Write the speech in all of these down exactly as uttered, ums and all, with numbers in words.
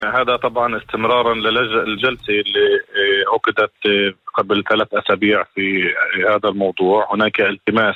هذا طبعا استمرارا للجلسة اللي عقدت قبل ثلاث أسابيع في هذا الموضوع. هناك التماس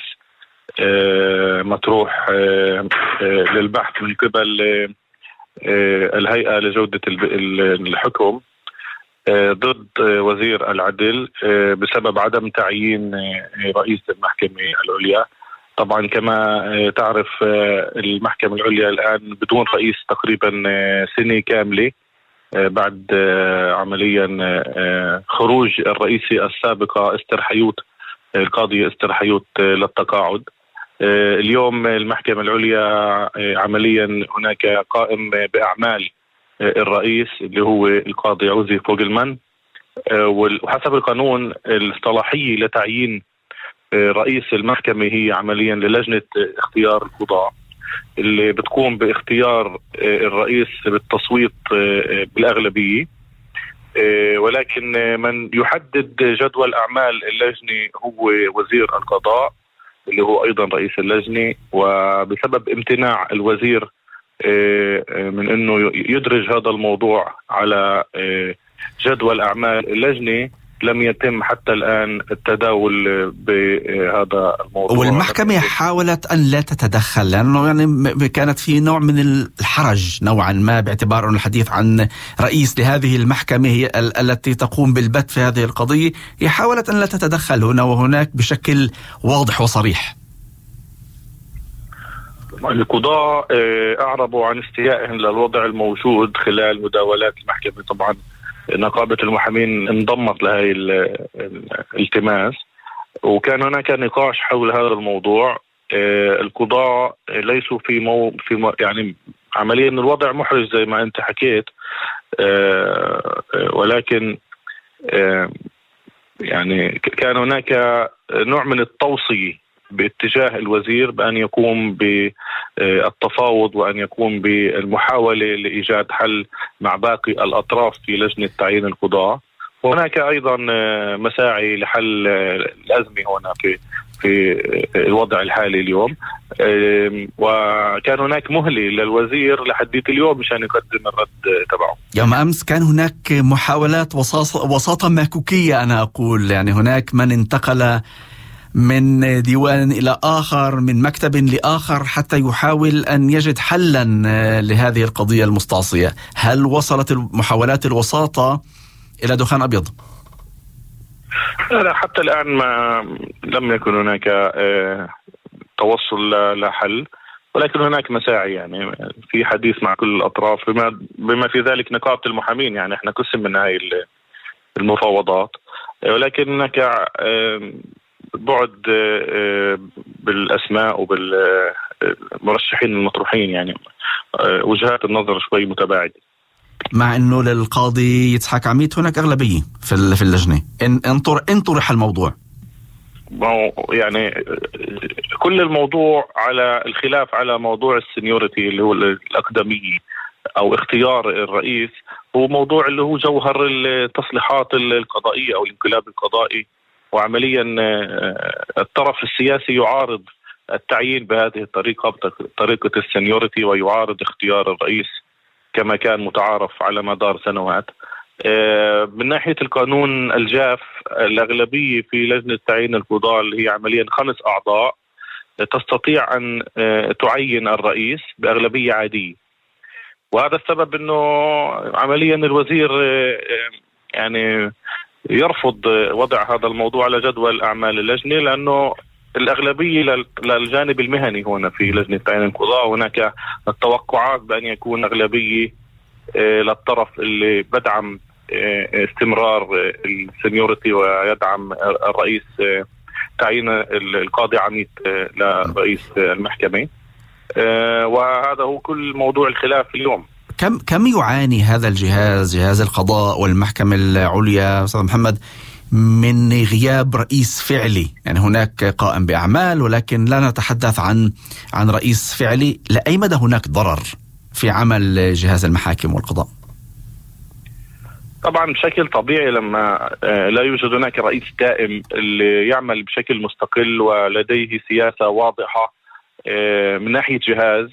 مطروح للبحث من قبل الهيئة لجودة الحكم ضد وزير العدل بسبب عدم تعيين رئيس المحكمة العليا. طبعا كما تعرف المحكمة العليا الآن بدون رئيس تقريبا سنة كاملة بعد عمليا خروج الرئيسة السابقة استر حيوت، القاضية استر حيوت للتقاعد. اليوم المحكمة العليا عمليا هناك قائم بأعمال الرئيس اللي هو القاضي عوزي فوغلمان، وحسب القانون الصلاحية لتعيين رئيس المحكمة هي عمليا للجنة اختيار القضاء اللي بتقوم باختيار الرئيس بالتصويت بالأغلبية، ولكن من يحدد جدول أعمال اللجنة هو وزير القضاء اللي هو أيضا رئيس اللجنة. وبسبب امتناع الوزير من أنه يدرج هذا الموضوع على جدول أعمال اللجنة لم يتم حتى الآن التداول بهذا الموضوع. والمحكمة حاولت أن لا تتدخل لأنه يعني كانت في نوع من الحرج نوعا ما باعتبار أن الحديث عن رئيس لهذه المحكمة هي التي تقوم بالبت في هذه القضية. هي حاولت أن لا تتدخل هنا وهناك بشكل واضح وصريح. القضاء أعربوا عن استيائهم للوضع الموجود خلال مداولات المحكمة. طبعا نقابة المحامين انضمت لهذه الالتماس وكان هناك نقاش حول هذا الموضوع. القضاء ليسوا في مو في مو يعني عمليا الوضع محرج زي ما انت حكيت، ولكن يعني كان هناك نوع من التوصية باتجاه الوزير بأن يقوم بالتفاوض وأن يقوم بالمحاولة لإيجاد حل مع باقي الأطراف في لجنة تعيين القضاء. وهناك أيضا مساعي لحل الأزمة هنا في في الوضع الحالي اليوم، وكان هناك مهلة للوزير لحديت اليوم مشان يقدم الرد تبعه. يوم أمس كان هناك محاولات وساطة مكوكية أنا أقول، يعني هناك من انتقل من ديوان إلى آخر من مكتب لآخر حتى يحاول أن يجد حلا لهذه القضية المستعصية. هل وصلت محاولات الوساطة إلى دخان أبيض؟ لا حتى الآن ما لم يكن هناك توصل لحل، ولكن هناك مساعي يعني في حديث مع كل الأطراف بما, بما في ذلك نقابة المحامين. يعني احنا قسم من هاي المفاوضات، ولكن هناك بعد بالأسماء وبالمرشحين المطروحين، يعني وجهات النظر شوي متباعدة. مع أنه للقاضي يتحك عميد هناك أغلبية في اللجنة إن إن طرح الموضوع. يعني كل الموضوع على الخلاف على موضوع السينيوريتي اللي هو الأقدمية أو اختيار الرئيس، هو موضوع اللي هو جوهر التصليحات القضائية أو الانقلاب القضائي. وعمليا الطرف السياسي يعارض التعيين بهذه الطريقة طريقة السينيوريتي ويعارض اختيار الرئيس كما كان متعارف على مدار سنوات. من ناحية القانون الجاف الأغلبية في لجنة تعيين القضاء اللي هي عمليا خمس أعضاء تستطيع أن تعين الرئيس بأغلبية عادية، وهذا السبب أنه عمليا الوزير يعني يرفض وضع هذا الموضوع على جدول أعمال اللجنة لأنه الأغلبية للجانب المهني هنا في لجنة تعيين القضاء. هناك التوقعات بأن يكون أغلبية للطرف اللي بدعم استمرار السينيوريتي ويدعم الرئيس تعيين القاضي عميد لرئيس المحكمة، وهذا هو كل موضوع الخلاف اليوم. كم كم يعاني هذا الجهاز جهاز القضاء والمحكمة العليا أستاذ محمد من غياب رئيس فعلي؟ يعني هناك قائم بأعمال ولكن لا نتحدث عن عن رئيس فعلي. لأي مدى هناك ضرر في عمل جهاز المحاكم والقضاء؟ طبعا بشكل طبيعي لما لا يوجد هناك رئيس دائم اللي يعمل بشكل مستقل ولديه سياسة واضحة من ناحية جهاز،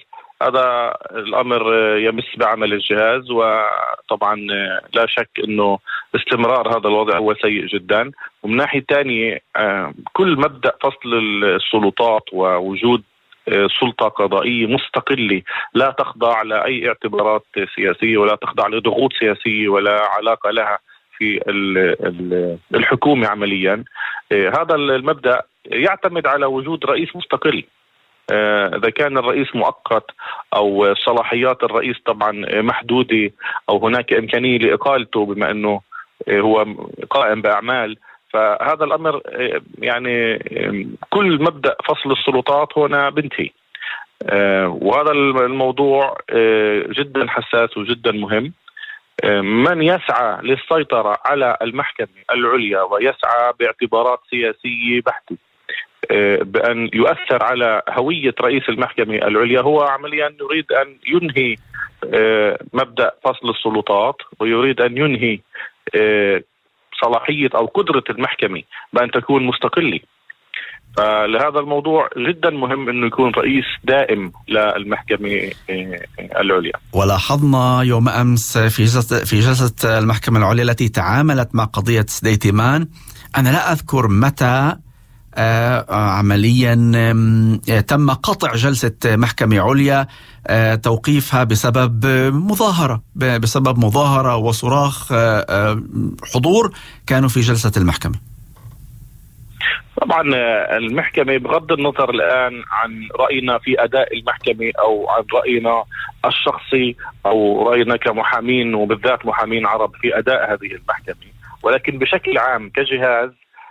هذا الأمر يمس بعمل الجهاز، وطبعا لا شك أنه استمرار هذا الوضع هو سيء جدا. ومن ناحية ثانية كل مبدأ فصل السلطات ووجود سلطة قضائية مستقلة لا تخضع لأي اعتبارات سياسية ولا تخضع لضغوط سياسية ولا علاقة لها في الحكومة عمليا، هذا المبدأ يعتمد على وجود رئيس مستقل. إذا كان الرئيس مؤقت أو صلاحيات الرئيس طبعا محدودة أو هناك إمكانية لإقالته بما أنه هو قائم بأعمال، فهذا الأمر يعني كل مبدأ فصل السلطات هنا بنتهي. وهذا الموضوع جدا حساس وجدا مهم. من يسعى للسيطرة على المحكمة العليا ويسعى باعتبارات سياسية بحتة بأن يؤثر على هوية رئيس المحكمة العليا هو عمليا يريد أن ينهي مبدأ فصل السلطات، ويريد أن ينهي صلاحية أو قدرة المحكمة بأن تكون مستقلة. فلهذا الموضوع جدا مهم أنه يكون رئيس دائم للمحكمة العليا. ولاحظنا يوم أمس في جلسة, في جلسة المحكمة العليا التي تعاملت مع قضية سديتمان، أنا لا أذكر متى آه عمليا آه تم قطع جلسة محكمة عليا آه توقيفها بسبب مظاهرة بسبب مظاهرة وصراخ آه آه حضور كانوا في جلسة المحكمة. طبعا المحكمة بغض النظر الآن عن رأينا في أداء المحكمة أو عن رأينا الشخصي أو رأينا كمحامين وبالذات محامين عرب في أداء هذه المحكمة، ولكن بشكل عام كجهاز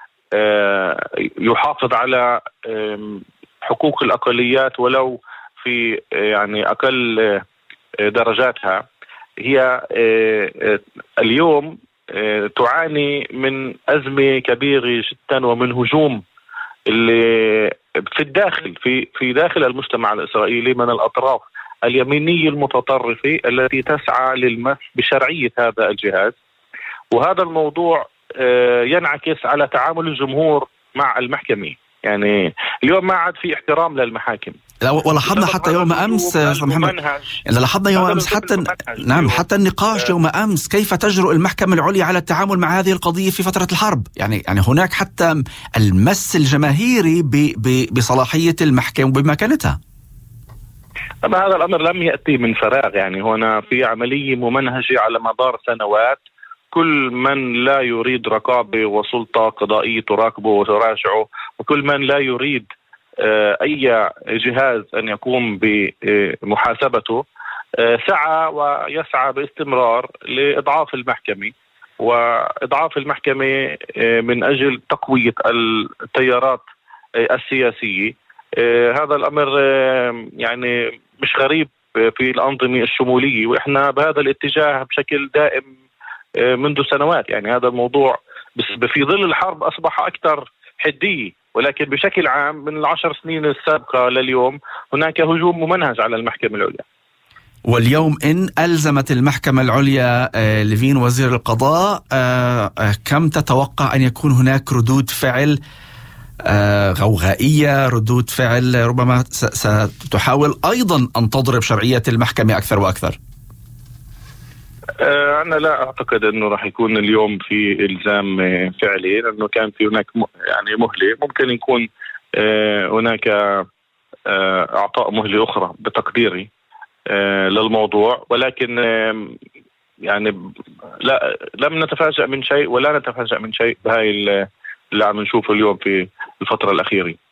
يحافظ على حقوق الأقليات ولو في يعني أقل درجاتها، هي اليوم تعاني من أزمة كبيرة جدا ومن هجوم اللي في الداخل في في داخل المجتمع الإسرائيلي من الأطراف اليمينية المتطرفة التي تسعى للمس بشرعية هذا الجهاز. وهذا الموضوع ينعكس على تعامل الجمهور مع المحكمة. يعني اليوم ما عاد في احترام للمحاكم. ولاحظنا حتى يوم أمس محمد لاحظنا يوم أمس حتى نعم حتى النقاش يوم أمس كيف تجرؤ المحكمة العليا على التعامل مع هذه القضية في فترة الحرب. يعني يعني هناك حتى المس الجماهيري بصلاحية المحكمة وبمكانتها. طبعا هذا الأمر لم يأتي من فراغ، يعني هنا في عملية ممنهجة على مدار سنوات. كل من لا يريد رقابة وسلطة قضائية تراقبه وتراجعه، وكل من لا يريد أي جهاز أن يقوم بمحاسبته سعى ويسعى باستمرار لإضعاف المحكمة وإضعاف المحكمة من أجل تقوية التيارات السياسية. هذا الأمر يعني مش غريب في الأنظمة الشمولية، وإحنا بهذا الاتجاه بشكل دائم منذ سنوات. يعني هذا الموضوع في ظل الحرب أصبح أكثر حدية، ولكن بشكل عام من العشر سنين السابقة لليوم هناك هجوم ممنهج على المحكمة العليا. واليوم إن ألزمت المحكمة العليا ليفين وزير القضاء، كم تتوقع أن يكون هناك ردود فعل غوغائية، ردود فعل ربما ستحاول أيضا أن تضرب شرعية المحكمة أكثر وأكثر؟ أنا لا أعتقد أنه راح يكون اليوم في إلزام فعلي، لأنه كان في هناك يعني مهلة. ممكن يكون هناك أعطاء مهلة أخرى بتقديري للموضوع، ولكن يعني لا لم نتفاجأ من شيء ولا نتفاجأ من شيء بهاي اللي عم نشوفه اليوم في الفترة الأخيرة.